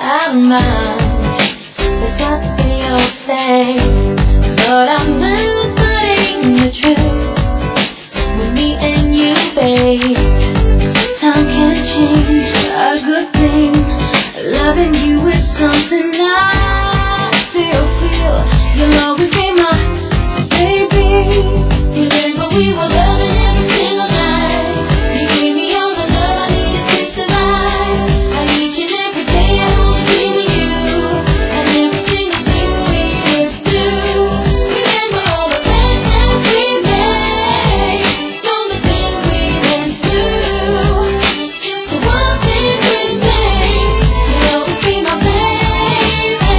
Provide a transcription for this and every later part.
out of mind. That's what they all say, but I'm not putting the truth with me and you, babe. Time can change a good thing. Loving you is something I still feel. You'll always be my baby. You remember we were loving every single night. You gave me all the love I needed to survive. I need you every day. I don't dream of you and every single thing we would do. Remember all the plans that we made, all the things we went through. The one thing remains, you'll always be my baby.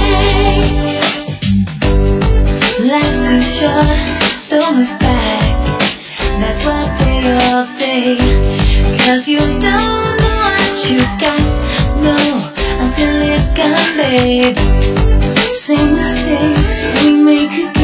Life's too short, don't look back. That's what they all say. 'Cause you don't know what you got, no, until it's gone, babe. Same mistakes we make again.